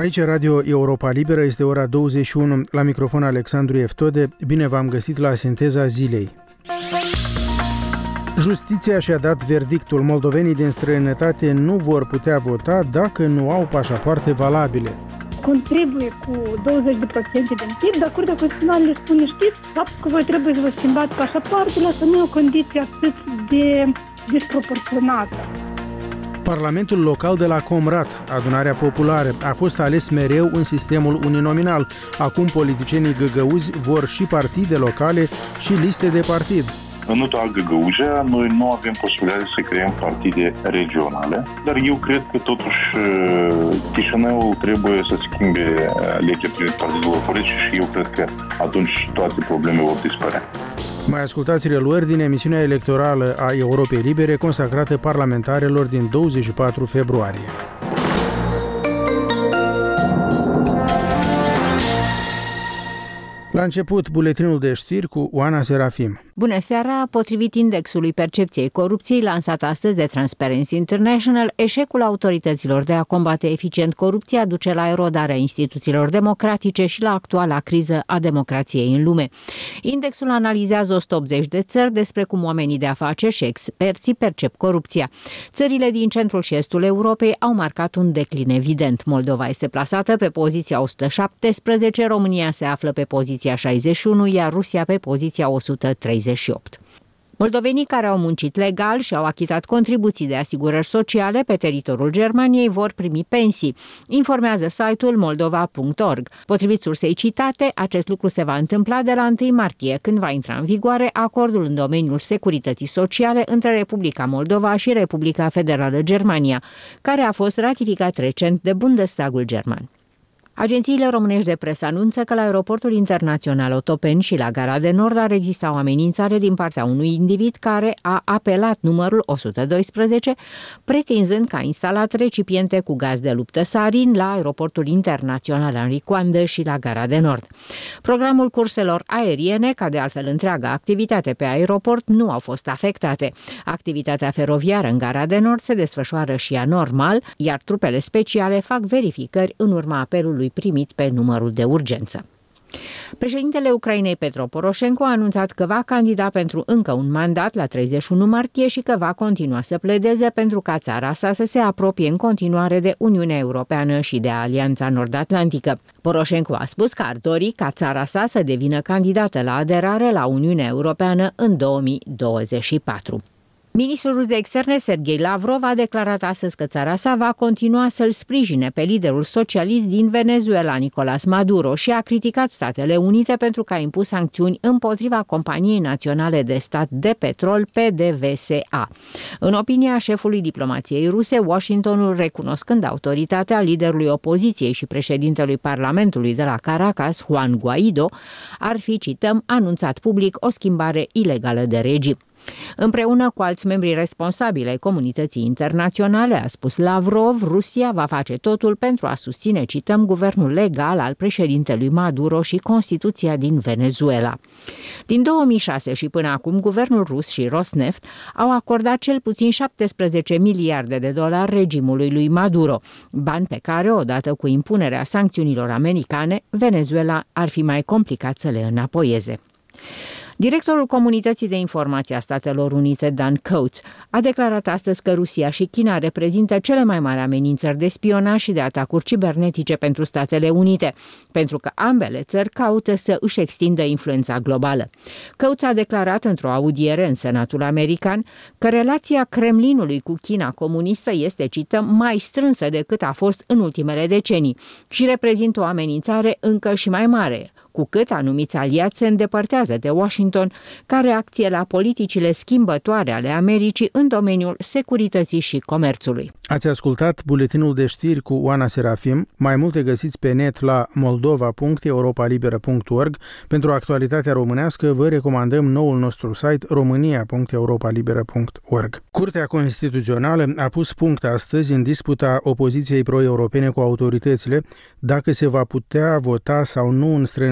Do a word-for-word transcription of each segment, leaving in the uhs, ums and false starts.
Aici Radio Europa Liberă, este ora douăzeci și unu, la microfon Alexandru Eftode. Bine v-am găsit la Sinteza Zilei. Justiția și-a dat verdictul. Moldovenii din străinătate nu vor putea vota dacă nu au pașapoarte valabile. Contribuie cu douăzeci la sută din P I B, dar Curtea Constituțională le spune, știți, faptul că voi trebuie să vă schimbați pașapoartele, asta nu e o condiție atât de disproporționată. Parlamentul local de la Comrat, adunarea populară, a fost ales mereu în sistemul uninominal. Acum politicienii găgăuzi vor și partide locale și liste de partid. În toată Găgăuzia, noi nu avem posibilitatea să creăm partide regionale, dar eu cred că totuși Chișinăul trebuie să schimbe legea privind partidelor politice și eu cred că atunci toate problemele vor dispărea. Mai ascultați reluări din emisiunea electorală a Europei Libere consacrată parlamentarelor din douăzeci și patru februarie. La început, buletinul de știri cu Oana Serafim. Bună seara! Potrivit indexului percepției corupției lansat astăzi de Transparency International, eșecul autorităților de a combate eficient corupția duce la erodarea instituțiilor democratice și la actuala criză a democrației în lume. Indexul analizează o sută optzeci de țări despre cum oamenii de afaceri și experții percep corupția. Țările din centrul și estul Europei au marcat un declin evident. Moldova este plasată pe poziția o sută șaptesprezece, România se află pe poziția șaizeci și unu, iar Rusia pe poziția o sută treizeci și opt. Moldovenii care au muncit legal și au achitat contribuții de asigurări sociale pe teritoriul Germaniei vor primi pensii, informează site-ul moldova punct org. Potrivit sursei citate, acest lucru se va întâmpla de la întâi martie, când va intra în vigoare acordul în domeniul securității sociale între Republica Moldova și Republica Federală Germania, care a fost ratificat recent de Bundestagul german. Agențiile românești de presă anunță că la aeroportul internațional Otopeni și la Gara de Nord ar exista o amenințare din partea unui individ care a apelat numărul o sută doisprezece, pretinzând că a instalat recipiente cu gaz de luptă sarin la aeroportul internațional Henri Coandă și la Gara de Nord. Programul curselor aeriene, ca de altfel întreaga activitate pe aeroport, nu au fost afectate. Activitatea feroviară în Gara de Nord se desfășoară și ea normal, iar trupele speciale fac verificări în urma apelului primit pe numărul de urgență. Președintele Ucrainei Petro Poroșenko a anunțat că va candida pentru încă un mandat la treizeci și unu martie și că va continua să pledeze pentru ca țara sa să se apropie în continuare de Uniunea Europeană și de Alianța Nord-Atlantică. Poroșenko a spus că ar dori ca țara sa să devină candidată la aderare la Uniunea Europeană în două mii douăzeci și patru. Ministrul rus de externe, Sergei Lavrov, a declarat astăzi că țara sa va continua să-l sprijine pe liderul socialist din Venezuela, Nicolás Maduro, și a criticat Statele Unite pentru că a impus sancțiuni împotriva companiei naționale de stat de petrol P D V S A. În opinia șefului diplomației ruse, Washingtonul, recunoscând autoritatea liderului opoziției și președintelui Parlamentului de la Caracas, Juan Guaido, ar fi, cităm, anunțat public o schimbare ilegală de regim. Împreună cu alți membri responsabili ai comunității internaționale, a spus Lavrov, Rusia va face totul pentru a susține, cităm, guvernul legal al președintelui Maduro și Constituția din Venezuela. Din două mii șase și până acum, guvernul rus și Rosneft au acordat cel puțin șaptesprezece miliarde de dolari regimului lui Maduro, bani pe care, odată cu impunerea sancțiunilor americane, Venezuela ar fi mai complicat să le înapoieze. Directorul Comunității de Informații a Statelor Unite, Dan Coats, a declarat astăzi că Rusia și China reprezintă cele mai mari amenințări de spionaj și de atacuri cibernetice pentru Statele Unite, pentru că ambele țări caută să își extindă influența globală. Coats a declarat într-o audiere în Senatul American că relația Kremlinului cu China comunistă este, cităm, mai strânsă decât a fost în ultimele decenii și reprezintă o amenințare încă și mai mare, cu cât anumiți aliați se îndepărtează de Washington ca reacție la politicile schimbătoare ale Americii în domeniul securității și comerțului. Ați ascultat buletinul de știri cu Oana Serafim. Mai multe găsiți pe net la moldova punct europa liberă punct org. Pentru actualitatea românească vă recomandăm noul nostru site românia punct europa liberă punct org. Curtea Constituțională a pus punct astăzi în disputa opoziției pro-europene cu autoritățile dacă se va putea vota sau nu în străinătate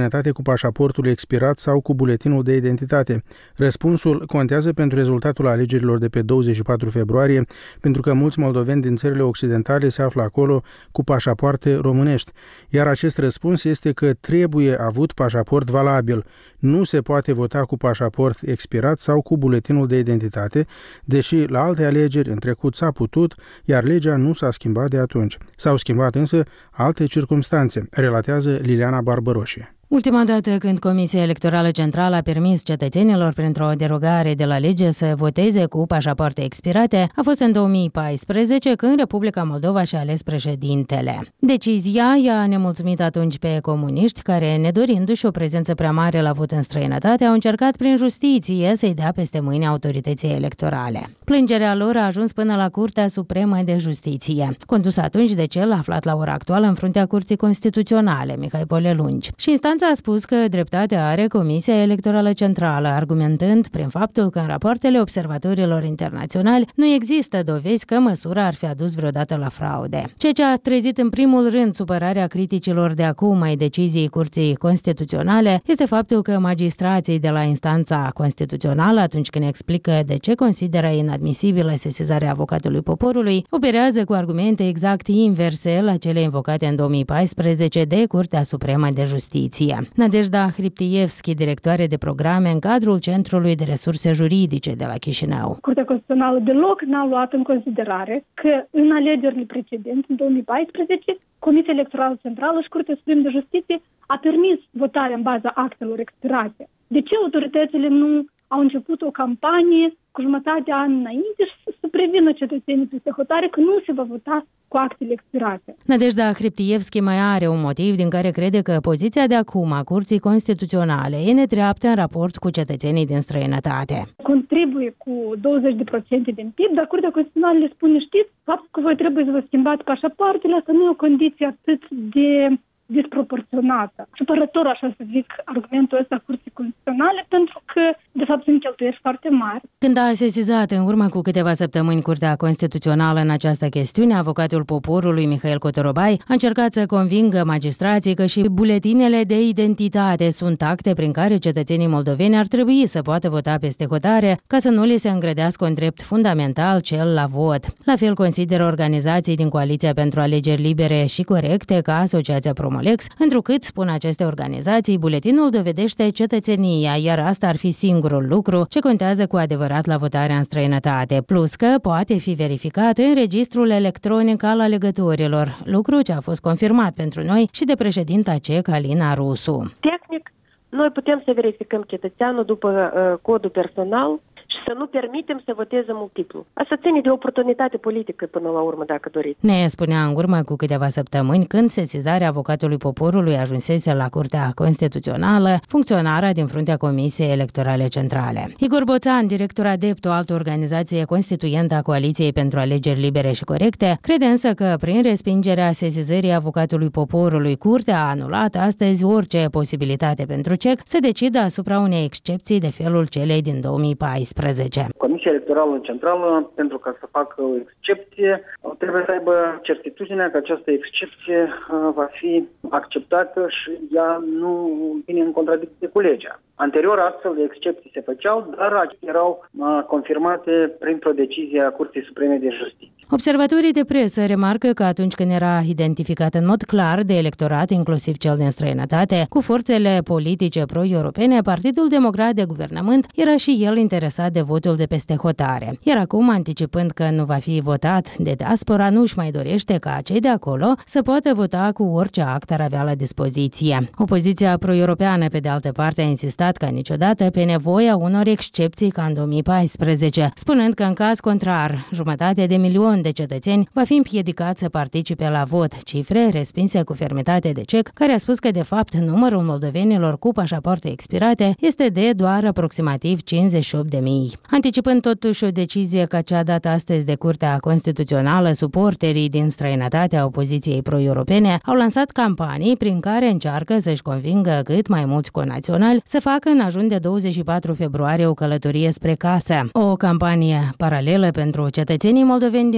străinătate cu pașaportul expirat sau cu buletinul de identitate. Răspunsul contează pentru rezultatul alegerilor de pe douăzeci și patru februarie, pentru că mulți moldoveni din țările occidentale se află acolo cu pașapoarte românești. Iar acest răspuns este că trebuie avut pașaport valabil. Nu se poate vota cu pașaport expirat sau cu buletinul de identitate, deși la alte alegeri în trecut s-a putut, iar legea nu s-a schimbat de atunci. S-au schimbat însă alte circumstanțe, relatează Liliana Barbăroșie. Ultima dată când Comisia Electorală Centrală a permis cetățenilor printr-o derogare de la lege să voteze cu pașapoarte expirate a fost în două mii paisprezece, când Republica Moldova și-a ales președintele. Decizia i-a nemulțumit atunci pe comuniști, care, nedorindu-și o prezență prea mare la vot în străinătate, au încercat prin justiție să-i dea peste mâini autorității electorale. Plângerea lor a ajuns până la Curtea Supremă de Justiție, condusă atunci de cel aflat la ora actuală în fruntea Curții Constituționale, Mihai Polelungi. Și instanța a spus că dreptate are Comisia Electorală Centrală, argumentând prin faptul că în rapoartele observatorilor internaționali nu există dovezi că măsura ar fi adus vreodată la fraude. Ceea ce a trezit în primul rând supărarea criticilor de acum ai deciziei Curții Constituționale este faptul că magistrații de la instanța constituțională, atunci când explică de ce consideră inadmisibilă sesizarea avocatului poporului, operează cu argumente exact inverse la cele invocate în două mii paisprezece de Curtea Supremă de Justiție. Nadejda Hriptievski, directoare de programe în cadrul Centrului de Resurse Juridice de la Chișinău. Curtea Constituțională deloc n-a luat în considerare că în alegerile precedente, în două mii paisprezece, Comisia Electorală Centrală și Curtea Supremă de Justiție a permis votarea în baza actelor expirate. De ce autoritățile nu au început o campanie cu jumătate de an înainte și să prevină cetățenii peste hotare că nu se va vota cu actele expirate? Nadejda Hriptievski mai are un motiv din care crede că poziția de acum a Curții Constituționale e nedreaptă în raport cu cetățenii din străinătate. Contribuie cu douăzeci la sută din P I B, dar Curtea Constituțională le spune, știți, faptul că voi trebuie să vă schimbați pașapoartele, asta nu e o condiție atât de disproporționată. Supărător, așa să zic, argumentul ăsta Curții Constituționale, pentru că, de fapt, sunt cheltuieli foarte mari. Când a sesizat în urmă cu câteva săptămâni Curtea Constituțională în această chestiune, avocatul poporului Mihail Cotorobai a încercat să convingă magistrații că și buletinele de identitate sunt acte prin care cetățenii moldoveni ar trebui să poată vota peste hotare, ca să nu li se îngrădească un drept fundamental, cel la vot. La fel consideră organizații din Coaliția pentru Alegeri Libere și Corecte, ca Asociația Promolex, întrucât, spun aceste organizații, buletinul dovedește cetățenia, iar asta ar fi singurul lucru ce contează cu adevărat la votarea în străinătate, plus că poate fi verificat în registrul electronic al alegătorilor, lucru ce a fost confirmat pentru noi și de președinta C E C, Alina Rusu. Tehnic, noi putem să verificăm cetățeanul după uh, codul personal și să nu permitem să voteze multiplu. Asta ține de oportunitate politică până la urmă, dacă doriți. Ne spunea în urmă cu câteva săptămâni, când sesizarea avocatului poporului ajunsese la Curtea Constituțională, funcționarea din fruntea Comisiei Electorale Centrale. Igor Boțan, director adept, o altă organizație constituentă a Coaliției pentru Alegeri Libere și Corecte, crede însă că prin respingerea sesizării avocatului poporului, Curtea a anulat astăzi orice posibilitate pentru C E C să decidă asupra unei excepții de felul celei din două mii paisprezece. Comisia Electorală Centrală, pentru ca să facă o excepție, trebuie să aibă certitudinea că această excepție va fi acceptată și ea nu vine în contradicție cu legea. Anterior, astfel de excepții se făceau, dar erau confirmate printr-o decizie a Curții Supreme de Justiție. Observatorii de presă remarcă că atunci când era identificat în mod clar de electorat, inclusiv cel din străinătate, cu forțele politice pro-europene, Partidul Democrat de Guvernământ era și el interesat de votul de peste hotare. Iar acum, anticipând că nu va fi votat de diaspora, nu își mai dorește ca cei de acolo să poată vota cu orice act ar avea la dispoziție. Opoziția pro-europeană, pe de altă parte, a insistat ca niciodată pe nevoia unor excepții ca în două mii paisprezece, spunând că în caz contrar, jumătate de milion de cetățeni va fi împiedicat să participe la vot, cifre respinse cu fermitate de C E C, care a spus că de fapt numărul moldovenilor cu pașapoarte expirate este de doar aproximativ cincizeci și opt de mii. Anticipând totuși o decizie ca cea dată astăzi de Curtea Constituțională, suporterii din străinătatea opoziției pro-europene au lansat campanii prin care încearcă să-și convingă cât mai mulți conaționali să facă în ajun de douăzeci și patru februarie o călătorie spre casă. O campanie paralelă pentru cetățenii moldoveni din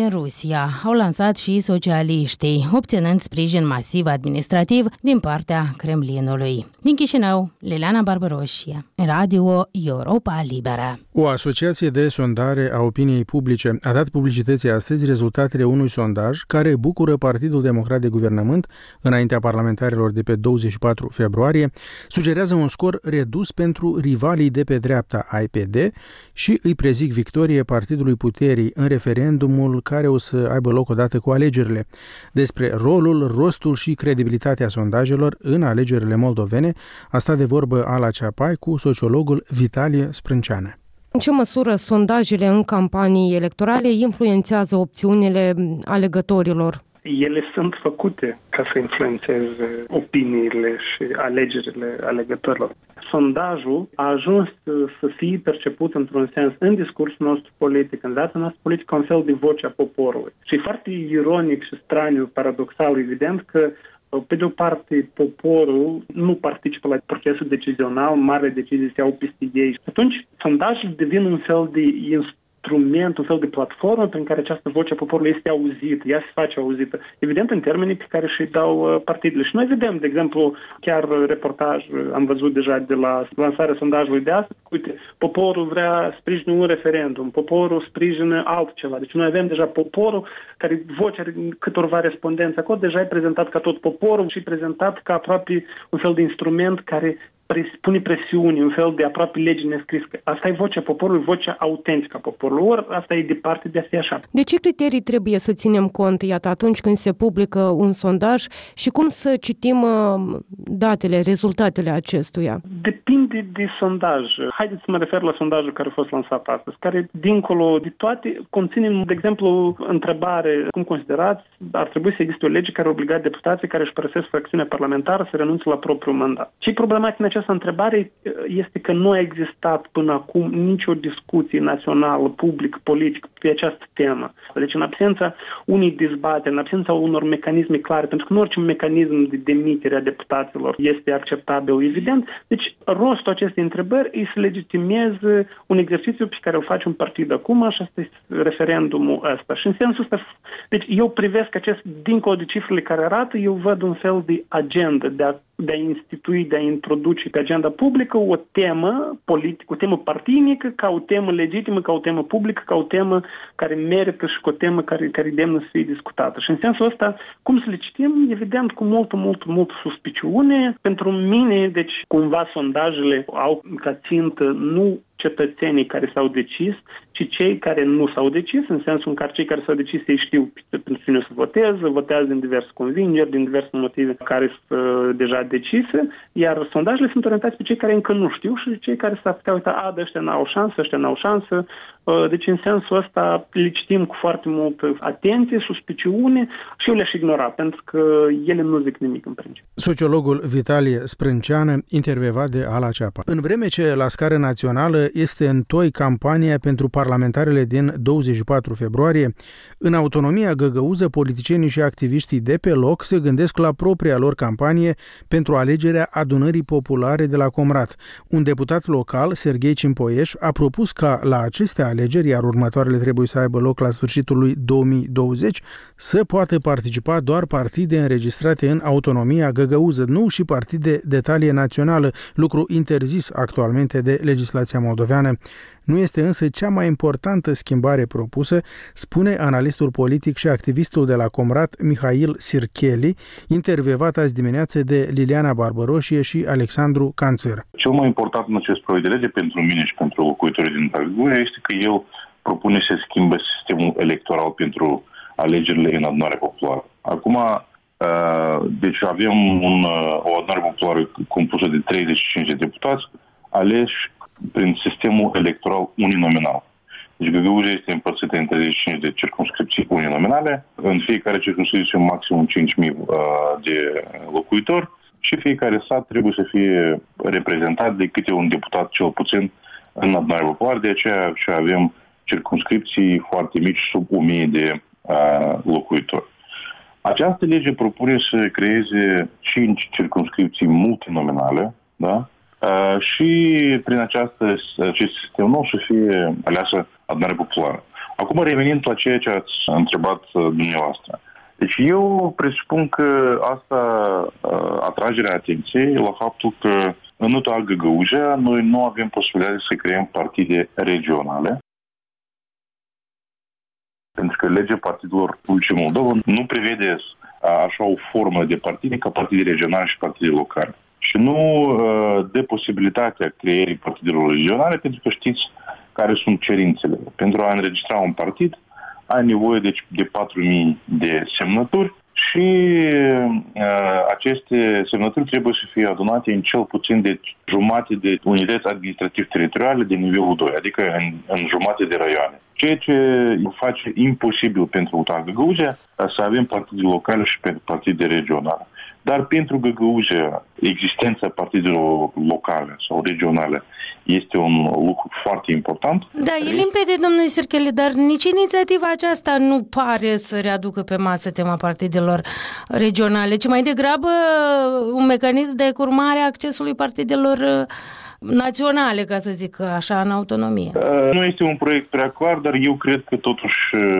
în Rusia, au lansat și socialiștii, obținând sprijin masiv administrativ din partea Kremlinului. Din Chișinău, Liliana Barbaroșie, Radio Europa Liberă. O asociație de sondare a opiniei publice a dat publicității astăzi rezultatele unui sondaj care bucură Partidul Democrat de Guvernământ înaintea parlamentarilor de pe douăzeci și patru februarie, sugerează un scor redus pentru rivalii de pe dreapta I P D și îi prezic victorie Partidului Puterii în referendumul care o să aibă loc odată cu alegerile. Despre rolul, rostul și credibilitatea sondajelor în alegerile moldovene a stat de vorbă Ala Ceapai cu sociologul Vitalie Sprânceană. În ce măsură sondajele în campanii electorale influențează opțiunile alegătorilor? Ele sunt făcute ca să influențeze opiniile și alegerile alegătorilor. Sondajul a ajuns să fie perceput într-un sens în discursul nostru politic, în viața noastră politică, un fel de voce a poporului. Și e foarte ironic și straniu, paradoxal, evident că pe de o parte, poporul nu participă la procesul decizional, marile decizii se iau peste ei. Atunci, sondajele devin un fel de instrument, un fel de platformă prin care această voce a poporului este auzită, ea se face auzită. Evident, în termenii pe care și dau partidele. Și noi vedem, de exemplu, chiar reportaj, am văzut deja de la lansarea sondajului de astăzi, uite, poporul vrea sprijină un referendum, poporul sprijină altceva. Deci noi avem deja poporul, care vocea câtorva respondenți acolo, deja e prezentat ca tot poporul și prezentat ca aproape un fel de instrument care pune presiuni, un fel de aproape lege nescrisă. Asta e vocea poporului, vocea autentică a poporului. Ori asta e departe de a fi așa. De ce criterii trebuie să ținem cont, iată, atunci când se publică un sondaj și cum să citim datele, rezultatele acestuia? Depinde de sondaj. Haideți să mă refer la sondajul care a fost lansat astăzi, care, dincolo de toate, conține, de exemplu, întrebare, cum considerați, ar trebui să existe o lege care obliga deputații care își părăsesc fracțiunea parlamentară să renunțe la propriul mandat. Ce problematic în această întrebare este că nu a existat până acum nicio discuție națională, public, politic pe această temă. Deci în absența unei dezbateri, în absența unor mecanisme clare, pentru că nu orice mecanism de demitere a deputaților este acceptabil, evident. Deci rostul acestei întrebări e să legitimeze un exercițiu pe care îl face un partid acum și asta este referendumul ăsta. Și în sensul ăsta, deci eu privesc acest, dincolo de cifrele care arată, eu văd un fel de agenda de a de a institui, de a introduce pe agenda publică o temă politică, o temă partinică, ca o temă legitimă, ca o temă publică, ca o temă care merită și ca o temă care, care demnă să fie discutată. Și în sensul ăsta, cum să le citim? Evident, cu multă, multă, multă suspiciune. Pentru mine, deci, cumva sondajele au ca țintă nu cetățenii care s-au decis, ci cei care nu s-au decis, în sensul în care cei care s-au decis ei știu pentru cine să voteze, votează din diverse convingeri, din diverse motive care sunt uh, deja decise, iar sondajele sunt orientați pe cei care încă nu știu și cei care s-ar putea uita, a, de ăștia n-au șansă, ăștia n-au șansă. Uh, deci în sensul ăsta le citim cu foarte multă atenție, suspiciune și eu le-aș ignora, pentru că ele nu zic nimic în principiu. Sociologul Vitalie Sprânceană, intervievat de Ala Ceapa. În vreme ce la scară națională este în toi campania pentru parlamentarele din douăzeci și patru februarie, în autonomia găgăuză, politicienii și activiștii de pe loc se gândesc la propria lor campanie pentru alegerea adunării populare de la Comrat. Un deputat local, Serghei Cimpoieș, a propus ca la aceste alegeri, iar următoarele trebuie să aibă loc la sfârșitul lui două mii douăzeci, să poată participa doar partide înregistrate în autonomia găgăuză, nu și partide de talie națională, lucru interzis actualmente de legislația moldoveană. Nu este însă cea mai importantă schimbare propusă, spune analistul politic și activistul de la Comrat, Mihail Sircheli, intervievat azi dimineață de Liliana Barbaroșie și Alexandru Canțăr. Cel mai important în acest proiect de lege pentru mine și pentru locuitorii din Târgu este că el propune să schimbe sistemul electoral pentru alegerile în adunare populară. Acum, deci avem un, o adunare populară compusă de treizeci și cinci de deputați aleși prin sistemul electoral uninominal. Deci Găgăuzia este împărțită în treizeci și cinci de circumscripții uninominale, în fiecare circumscripție maximum cinci mii de locuitori și fiecare sat trebuie să fie reprezentat de câte un deputat cel puțin în adunarea populară, de aceea și avem circumscripții foarte mici, sub o mie de locuitori. Această lege propune să creeze cinci circumscripții multinominale, da? Uh, și prin această, acest sistem nou să fie aleasă adunarea populară. Acum, revenind la ceea ce ați întrebat dumneavoastră. Deci eu presupun că asta uh, atragerea atenției la faptul că în U T A Găgăuzea noi nu avem posibilitatea să creăm partide regionale. Pentru că legea partidelor publice Moldova nu prevede așa o formă de partide ca partide regionale și partide locale. Și nu uh, dă posibilitatea creierii partidelor regionale pentru că știți care sunt cerințele. Pentru a înregistra un partid ai nevoie de, de patru mii de semnături și uh, aceste semnături trebuie să fie adunate în cel puțin de jumate de unități administrativ-teritoriale de nivelul doi, adică în, în jumate de raioane. Ceea ce face imposibil pentru U T A Găgăuzea să avem partide locale și partide regionale. Dar pentru Găgăuzea, existența partidelor locale sau regionale este un lucru foarte important. Da, e limpede, domnule Sircheli, dar nici inițiativa aceasta nu pare să readucă pe masă tema partidelor regionale, ci mai degrabă un mecanism de curmare a accesului partidelor naționale, ca să zic așa, în autonomie. Nu este un proiect prea clar, dar eu cred că totuși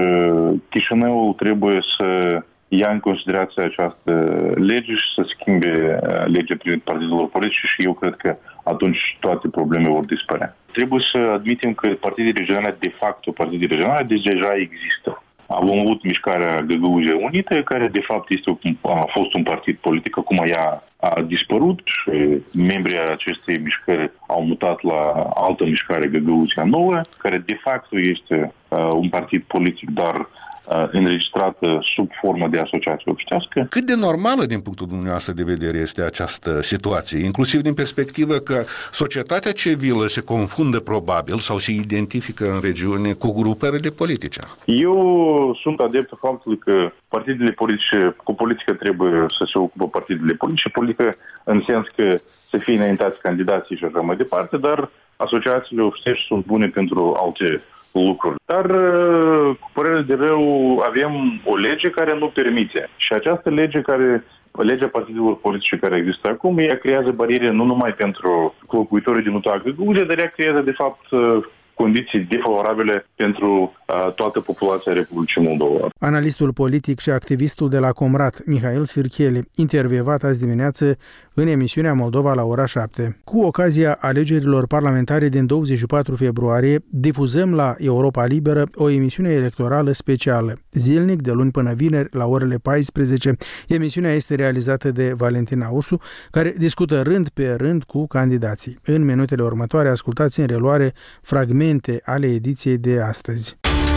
Chișinăul trebuie să ia în considerație această lege și să schimbe legea privind partidelor politice și eu cred că atunci toate problemele vor dispărea. Trebuie să admitem că partidele regionale, de fapt, partide regionale, deci deja există. Am avut mișcarea Găgăuzea Unită, care de fapt este, a fost un partid politic, acum ea a dispărut și membrii acestei mișcări au mutat la altă mișcare Găgăuzea Nouă, care de fapt este uh, un partid politic, dar înregistrată sub formă de asociație obștească. Cât de normală din punctul dumneavoastră de vedere este această situație, inclusiv din perspectivă că societatea civilă se confundă probabil sau se identifică în regiune cu grupările politice? Eu sunt adeptul faptului că partidele politice, cu politică trebuie să se ocupă partidele politice, politică în sens că să fie înaintați candidații și așa mai departe, dar asociațiile obștești sunt bune pentru alte lucruri. Dar, cu părere de rău, avem o lege care nu permite. Și această lege, care, legea partidelor politice care există acum, ea creează bariere nu numai pentru locuitorii din U T A Găgăuzea, dar ea creează, de fapt, condiții defavorabile pentru uh, toată populația Republicii Moldova. Analistul politic și activistul de la Comrat, Mihail Sircheli, intervievat azi dimineață în emisiunea Moldova la ora șapte. Cu ocazia alegerilor parlamentare din douăzeci și patru februarie, difuzăm la Europa Liberă o emisiune electorală specială, zilnic de luni până vineri la orele paisprezece. Emisiunea este realizată de Valentina Ursu, care discută rând pe rând cu candidații. În minutele următoare ascultați în reluare fragmente ale ediției de astăzi.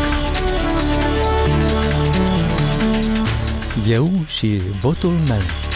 Eu și votul meu.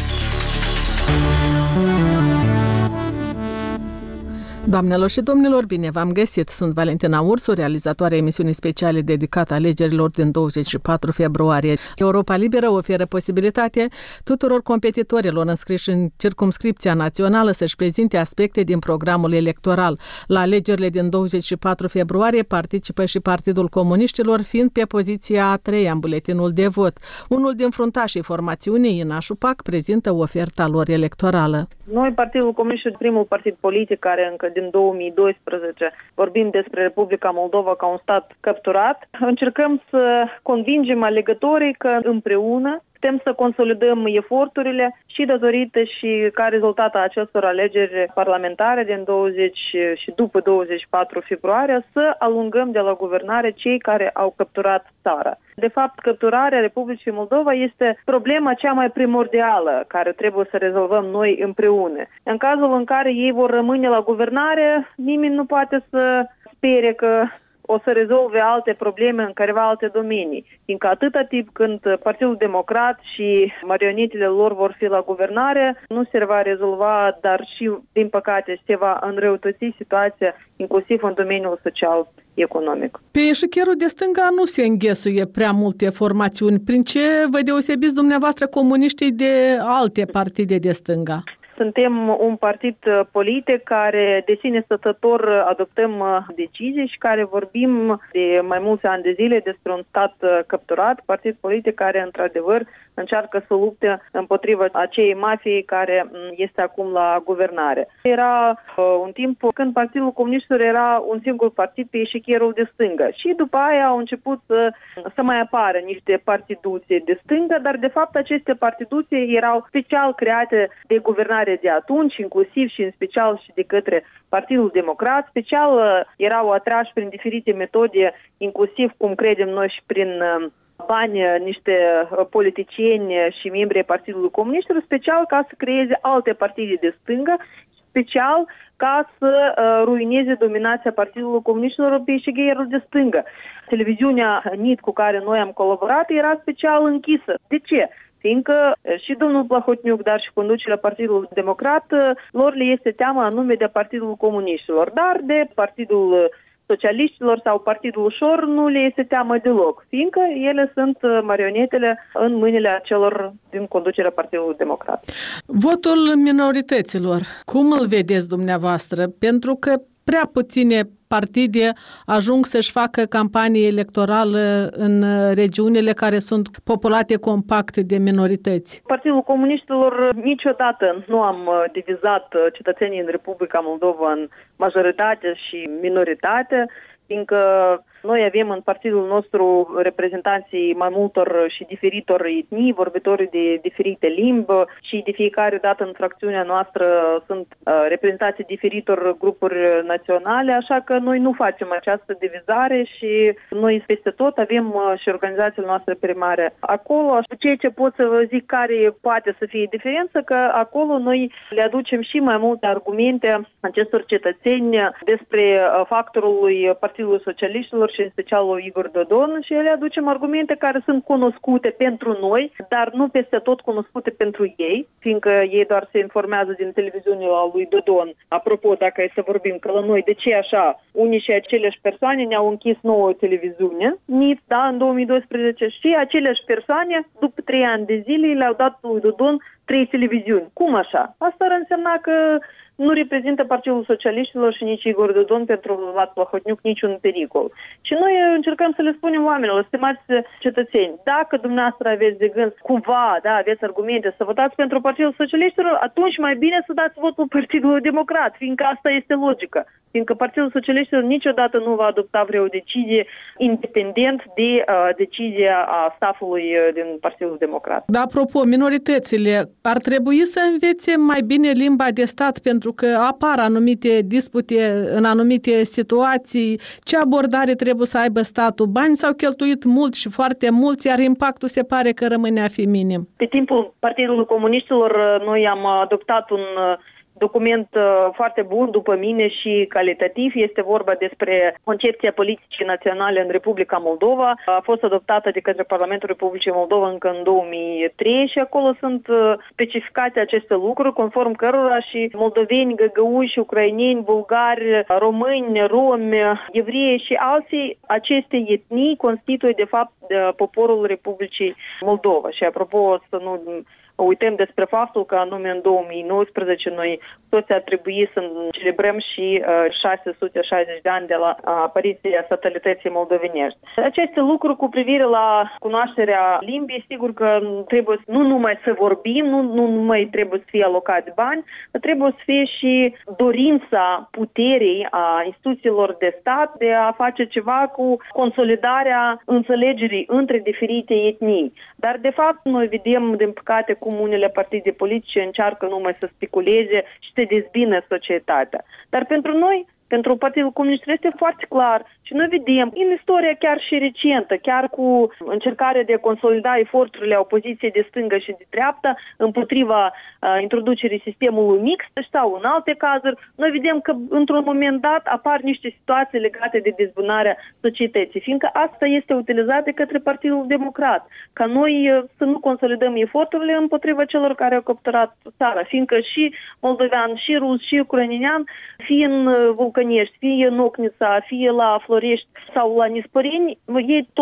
Doamnelor și domnilor, bine v-am găsit! Sunt Valentina Ursu, realizatoarea emisiunii speciale dedicată alegerilor din douăzeci și patru februarie. Europa Liberă oferă posibilitatea tuturor competitorilor înscriși în circumscripția națională să-și prezinte aspecte din programul electoral. La alegerile din douăzeci și patru februarie participă și Partidul Comuniștilor, fiind pe poziția a treia în buletinul de vot. Unul din fruntașii formațiunii, Inașu Pac, prezintă oferta lor electorală. Noi, Partidul Comuniștilor, primul partid politic care încă din două mii doisprezece vorbim despre Republica Moldova ca un stat capturat. Încercăm să convingem alegătorii că împreună putem să consolidăm eforturile și datorită și ca rezultat a acestor alegeri parlamentare din douăzeci și după douăzeci și patru februarie să alungăm de la guvernare cei care au capturat țara. De fapt, capturarea Republicii Moldova este problema cea mai primordială care trebuie să rezolvăm noi împreună. În cazul în care ei vor rămâne la guvernare, nimeni nu poate să spere că o să rezolve alte probleme în careva alte domenii. Fiindcă atâta timp când Partidul Democrat și marionetele lor vor fi la guvernare, nu se va rezolva, dar și, din păcate, se va înrăutăți situația, inclusiv în domeniul social-economic. Pe eșichierul de stânga nu se înghesuie prea multe formațiuni. Prin ce vă deosebiți dumneavoastră comuniștii de alte partide de stânga? Suntem un partid politic care de sine stătător adoptăm decizii și care vorbim de mai mulți ani de zile despre un stat capturat, partid politic care într-adevăr încearcă să lupte împotriva acei mafii care este acum la guvernare. Era uh, un timp când Partidul Comuniștilor era un singur partid pe eșichierul de stângă și după aia au început să, să mai apară niște partiduțe de stângă, dar de fapt aceste partiduțe erau special create de guvernare de atunci, inclusiv și în special și de către Partidul Democrat, special uh, erau atrași prin diferite metode, inclusiv cum credem noi și prin uh, bani niște politicieni și membri ai Partidului Comuniștilor, special ca să creeze alte partide de stângă, special ca să uh, ruineze dominația Partidului Comuniștilor pe eșichierul de stângă. Televiziunea N I T cu care noi am colaborat era special închisă. De ce? Fiindcă și domnul Plahotniuc, dar și conducerea Partidului Democrat, lor le este teamă anume de Partidul Comuniștilor, dar de Partidul Socialiștilor sau Partidul Ușor nu le este teamă deloc, fiindcă ele sunt marionetele în mâinile acelor din conducerea Partidului Democrat. Votul minorităților, cum îl vedeți dumneavoastră? Pentru că prea puține partide ajung să-și facă campanie electorală în regiunile care sunt populate compact de minorități. Partidul Comuniștilor niciodată nu am divizat cetățenii în Republica Moldova în majoritate și minoritate, fiindcă noi avem în partidul nostru reprezentanții mai multor și diferitor etnii, vorbitori de diferite limbi și de fiecare dată în fracțiunea noastră sunt uh, reprezentații diferitor grupuri naționale, așa că noi nu facem această divizare și noi peste tot avem uh, și organizațiile noastre primare acolo. Ceea ce pot să vă zic care poate să fie diferență, că acolo noi le aducem și mai multe argumente acestor cetățeni despre uh, factorul lui Partidului Socialiștilor și în special lui Igor Dodon și ele aducem argumente care sunt cunoscute pentru noi, dar nu peste tot cunoscute pentru ei, fiindcă ei doar se informează din televiziunea lui Dodon. Apropo, dacă e să vorbim că la noi, de ce așa? Unii și aceleași persoane ne-au închis nouă televiziune, N I T, da, în două mii doisprezece și aceleași persoane, după trei ani de zile, le-au dat lui Dodon trei televiziuni. Cum așa? Asta ar însemna că nu reprezintă Partidul Socialiștilor și nici Igor Dodon pentru Vlad Plahotniuc niciun pericol. Și noi încercăm să le spunem oamenilor, stimați cetățeni, dacă dumneavoastră aveți de gând cumva, da, aveți argumente să votați pentru Partidul Socialiștilor, atunci mai bine să dați votul Partidului Democrat, fiindcă asta este logică. Fiindcă Partidul Socialiștilor niciodată nu va adopta vreo decizie independent de uh, decizia a staffului uh, din Partidul Democrat. Da, apropo, minoritățile ar trebui să învețe mai bine limba de stat pentru că apar anumite dispute în anumite situații. Ce abordare trebuie să aibă statul? Bani s-au cheltuit mult și foarte mulți, iar impactul se pare că rămâne a fi minim. Pe timpul Partidului Comuniștilor noi am adoptat un document uh, foarte bun după mine și calitativ. Este vorba despre concepția politicii naționale în Republica Moldova. A fost adoptată de către Parlamentul Republicii Moldova încă în două mii trei și acolo sunt uh, specificate aceste lucruri, conform cărora și moldoveni, găgăuși, ucraineni, bulgari, români, romi, evrei și alții, aceste etnii constituie de fapt poporul Republicii Moldova. Și apropo, să nu uităm despre faptul că anume în două mii nouăsprezece noi toți ar trebui să celebrăm și uh, șase sute șaizeci de ani de la apariția statalității moldovenești. Aceste lucruri cu privire la cunoașterea limbii, sigur că trebuie nu numai să vorbim, nu, nu numai trebuie să fie alocați bani, dar trebuie să fie și dorința puterii a instituțiilor de stat de a face ceva cu consolidarea înțelegerii între diferite etnii. Dar de fapt noi vedem, din păcate, cum unele partide politice încearcă numai să speculeze și să dezbină societatea. Dar pentru noi, pentru Partidul Comunist, este foarte clar și noi vedem în istoria chiar și recentă, chiar cu încercarea de a consolida eforturile opoziției de stângă și de dreapta împotriva uh, introducerii sistemului mixt sau în alte cazuri, noi vedem că într-un moment dat apar niște situații legate de dezbunarea societății, fiindcă asta este utilizat de către Partidul Democrat, ca noi uh, să nu consolidăm eforturile împotriva celor care au capturat țara, fiindcă și moldovean, și rus, și ucrainean, fie în Vulcănești, fie în Ocnița, fie la Florești sau la Nisporeni, ei toți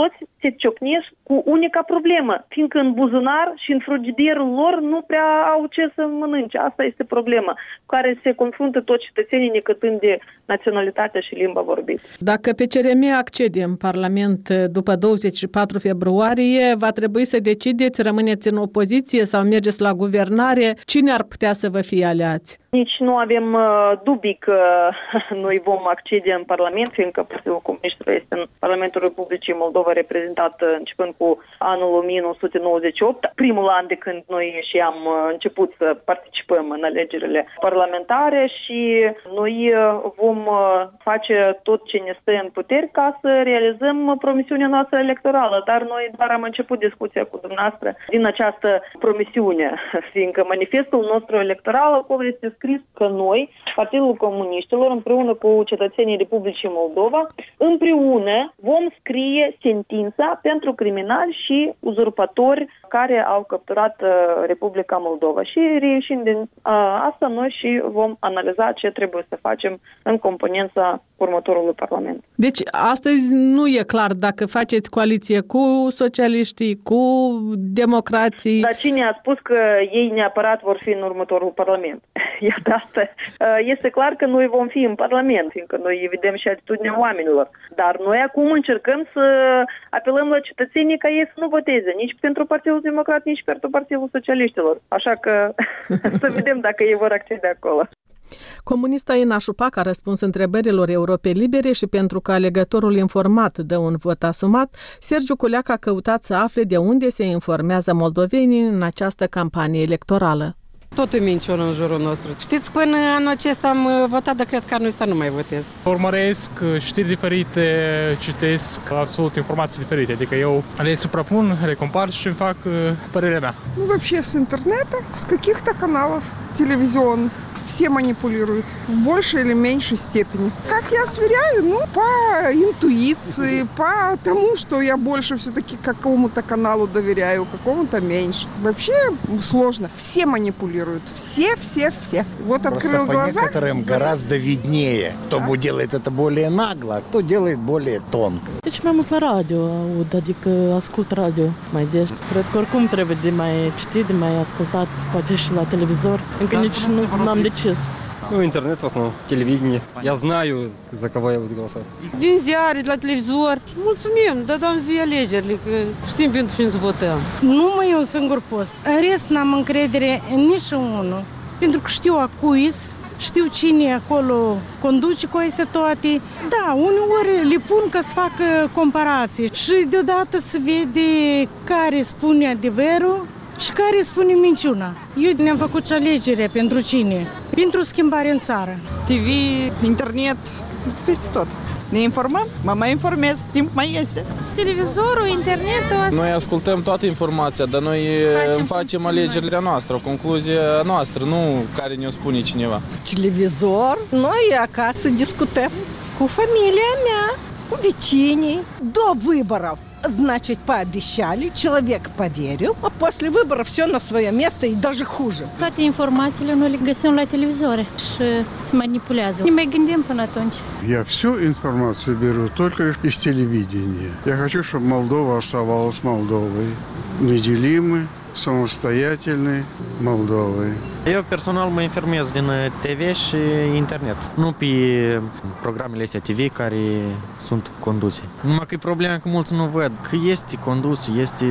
se ciocnesc cu unica problemă, fiindcă în buzunar și în frigiderul lor nu prea au ce să mănânce. Asta este problema cu care se confruntă toți cetățenii necătând de naționalitatea și limba vorbită. Dacă P C R M accede în Parlament după douăzeci și patru februarie, va trebui să decideți, rămâneți în opoziție sau mergeți la guvernare? Cine ar putea să vă fie aliați? Nici nu avem uh, dubii că noi vom accede în Parlament, fiindcă Partidul Comuniștilor este în Parlamentul Republicii Moldova reprezentat începând cu anul o mie nouă sute nouăzeci și opt, primul an de când noi și am început să participăm în alegerile parlamentare și noi vom face tot ce ne stă în puteri ca să realizăm promisiunea noastră electorală, dar noi doar am început discuția cu dumneavoastră din această promisiune, fiindcă manifestul nostru electoral acolo este scris că noi, Partidul Comuniștilor, împreună cu cetățenii Republicii Moldova, împreună vom scrie sentința pentru criminali și uzurpatori care au capturat uh, Republica Moldova. Și reieșind din uh, asta, noi și vom analiza ce trebuie să facem în componența următorului Parlament. Deci, astăzi nu e clar dacă faceți coaliție cu socialiștii, cu democrații. Dar cine a spus că ei neapărat vor fi în următorul Parlament? Iată asta. Este clar că noi vom fi în Parlament, fiindcă noi vedem și atitudinea oamenilor. Dar noi acum încercăm să apelăm la cetățenii ca ei să nu voteze nici pentru Partidul Democrat, nici pentru Partidul Socialiștilor. Așa că să vedem dacă ei vor accede acolo. Comunista Ina Șupac a răspuns întrebărilor Europei Libere și pentru că alegătorul informat dă un vot asumat, Sergiu Culeac a căutat să afle de unde se informează moldovenii în această campanie electorală. Totul e minciună în jurul nostru. Știți, până anul acesta am votat, dar cred că anul ăsta nu mai votez. Urmăresc știri diferite, citesc absolut informații diferite. Adică eu le suprapun, le compar și îmi fac părerea mea. Ну, вообще с интернета, с каких-то каналов телевизионных. Все манипулируют в большей или меньшей степени. Как я сверяю? Ну, по интуиции, по тому, что я больше все-таки какому-то каналу доверяю, какому-то меньше. Вообще сложно. Все манипулируют. Все, все, все. Вот открыл глаза. Просто по некоторым гораздо виднее. Кто да? делает это более нагло, а кто делает более тонко. Deci mai mult la radio aud, adică ascult radio mai des. Cred că oricum trebuie de mai citit, de mai ascultat, poate și la televizor. Încă nici nu am decis. Ну, интернет в основном, телевидение. Я знаю, за кого я буду голосовать. Din ziare, la televizor. Mulțumim, dar dăm zi alegerile, că știm pentru cine să votăm. Numai un singur post. În rest n-am încredere în niciunul. Pentru că știu a cuis, știu cine acolo conduce cu astea toate. Da, uneori le pun ca să facă comparații și deodată se vede care spune adevărul și care spune minciuna. Eu ne-am făcut și alegere pentru cine? Pentru schimbare în țară. T V, internet, peste tot. Ne informăm, mă mai informez, timp mai este. Televizorul, internetul. Noi ascultăm toată informația, dar noi facem, facem alegerile noastre, o concluzie noastră, nu care ne-o spune cineva. Televizor, noi acasă discutăm cu familia mea, cu vecinii, до выборов. Значит, пообещали, человек поверил, а после выборов все на свое место и даже хуже. Toate informațiile noi le găsim la televizor și se manipulează. Ne mai gândim până atunci. Я всю информацию беру только из телевидения. Я хочу, чтобы Молдова оставалась Молдовой, неделимой, самостоятельной Молдовой. Eu personal mă informez din T V și internet, nu pe programele astea T V care sunt conduse. Numai că e problema că mulți nu văd că este condus, este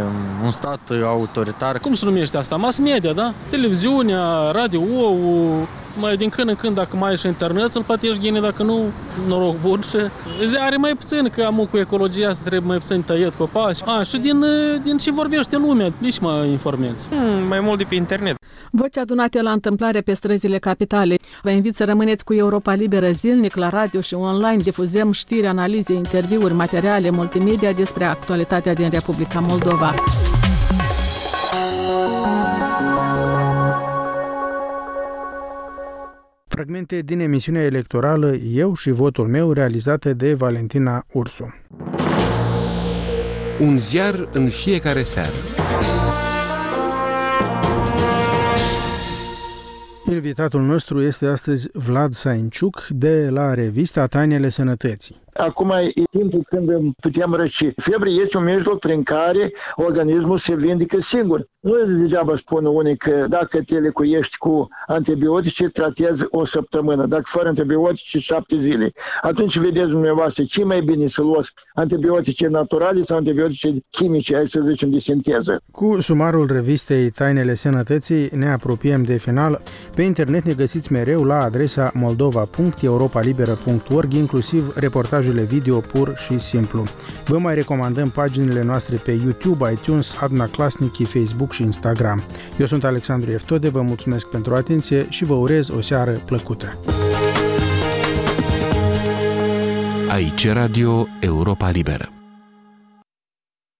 un stat autoritar. Cum se numește asta? Mass media, da? Televiziunea, radio-ul, mai din când în când, dacă mai ai și internet, să-l plătești gine, dacă nu, noroc bun. Și ziare mai puțin, că am cu ecologia asta trebuie mai puțin tăiat copaci. A, și din, din ce vorbește lumea, nici mă informezi. Hmm, mai mult de pe internet. Voci adunate la întâmplare pe străzile capitale. Vă invit să rămâneți cu Europa Liberă zilnic la radio și online. Difuzăm știri, analize, interviuri, materiale multimedia despre actualitatea din Republica Moldova. Fragmente din emisiunea electorală Eu și votul meu, realizată de Valentina Ursu. Un ziar în fiecare seară. Invitatul nostru este astăzi Vlad Sainciuc de la revista Tainele Sănătății. Acum e timpul când putem răci. Febra este un mijloc prin care organismul se vindecă singur. Nu degeaba spun unii că dacă te lecuiești cu antibiotice, tratezi o săptămână. Dacă fără antibiotice, șapte zile. Atunci vedeți dumneavoastră ce mai bine să luați antibiotice naturale sau antibiotice chimice, hai să zicem, de sinteză. Cu sumarul revistei Tainele Sănătății ne apropiem de final. Pe internet ne găsiți mereu la adresa moldova punct europa liberă punct org, inclusiv reportajele video pur și simplu. Vă mai recomandăm paginile noastre pe YouTube, iTunes, Adna Klasniki, Facebook și Instagram. Eu sunt Alexandru Eftode, vă mulțumesc pentru atenție și vă urez o seară plăcută. Aici Radio Europa Liberă.